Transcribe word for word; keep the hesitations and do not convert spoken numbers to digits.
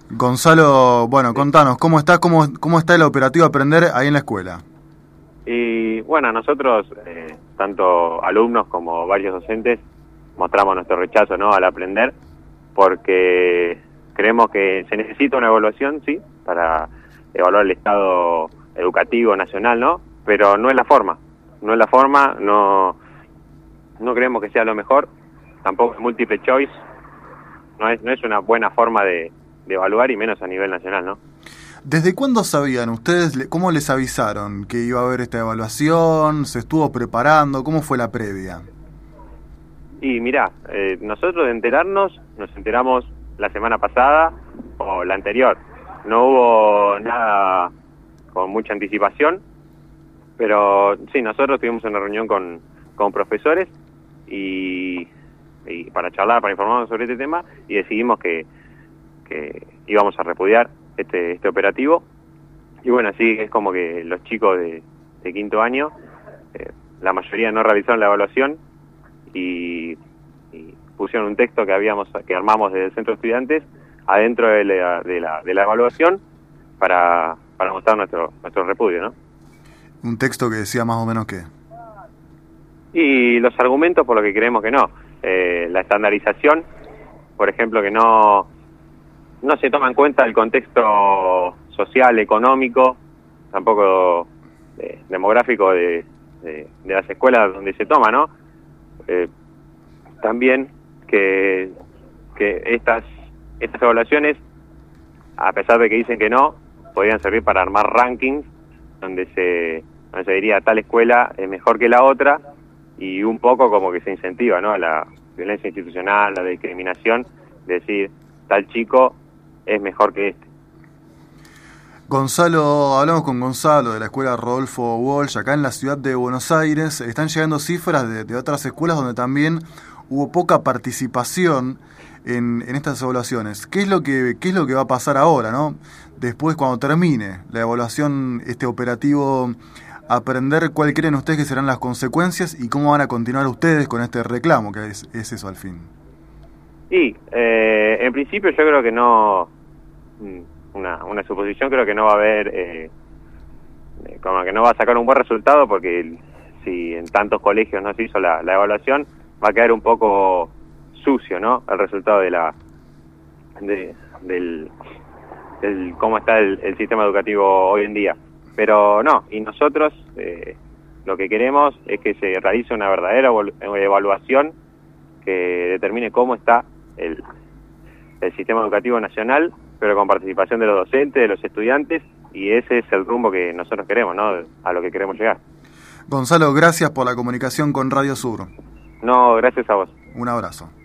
Gonzalo, bueno, contanos, ¿cómo está, cómo, cómo está el operativo Aprender ahí en la escuela? Y bueno, nosotros, eh, tanto alumnos como varios docentes, mostramos nuestro rechazo, ¿no?, al aprender, porque creemos que se necesita una evaluación, sí, para evaluar el estado educativo nacional, ¿no? Pero no es la forma, no es la forma, no, no creemos que sea lo mejor, tampoco es múltiple choice, no es, no es una buena forma de, de evaluar y menos a nivel nacional, ¿no? ¿Desde cuándo sabían ustedes, cómo les avisaron que iba a haber esta evaluación? ¿Se estuvo preparando? ¿Cómo fue la previa? Y mirá, eh, nosotros de enterarnos, nos enteramos la semana pasada o la anterior. No hubo nada con mucha anticipación, pero sí, nosotros tuvimos una reunión con, con profesores y, y para charlar, para informarnos sobre este tema, y decidimos que, que íbamos a repudiar este, este operativo. Y bueno, así es como que los chicos de, de quinto año, eh, la mayoría no realizaron la evaluación, Y, y pusieron un texto que habíamos que armamos desde el centro de estudiantes adentro de la, de la, de la evaluación para, para mostrar nuestro nuestro repudio, ¿no? Un texto que decía más o menos qué. Y los argumentos por lo que creemos que no. Eh, la estandarización, por ejemplo, que no, no se toma en cuenta el contexto social, económico, tampoco eh, demográfico de, de, de las escuelas donde se toma, ¿no? Eh, también que, que estas estas evaluaciones, a pesar de que dicen que no, podrían servir para armar rankings donde se, donde se diría tal escuela es mejor que la otra, y un poco como que se incentiva, ¿no?, la violencia institucional, la discriminación, decir tal chico es mejor que este. Gonzalo, hablamos con Gonzalo de la escuela Rodolfo Walsh, acá en la ciudad de Buenos Aires. Están llegando cifras de, de otras escuelas donde también hubo poca participación en, en estas evaluaciones. ¿Qué es lo que qué es lo que va a pasar ahora, no? Después, cuando termine la evaluación, este operativo Aprender, ¿cuál creen ustedes que serán las consecuencias y cómo van a continuar ustedes con este reclamo, que es, es eso al fin? Y, eh, en principio yo creo que no... Una, una suposición, creo que no va a haber, eh, como que no va a sacar un buen resultado, porque si en tantos colegios no se hizo la, la evaluación, va a quedar un poco sucio, ¿no?, el resultado de la de, del, del cómo está el, el sistema educativo hoy en día. Pero no, y nosotros eh, lo que queremos es que se realice una verdadera evaluación que determine cómo está el, el sistema educativo nacional, pero con participación de los docentes, de los estudiantes, y ese es el rumbo que nosotros queremos, ¿no?, a lo que queremos llegar. Gonzalo, gracias por la comunicación con Radio Sur. No, gracias a vos. Un abrazo.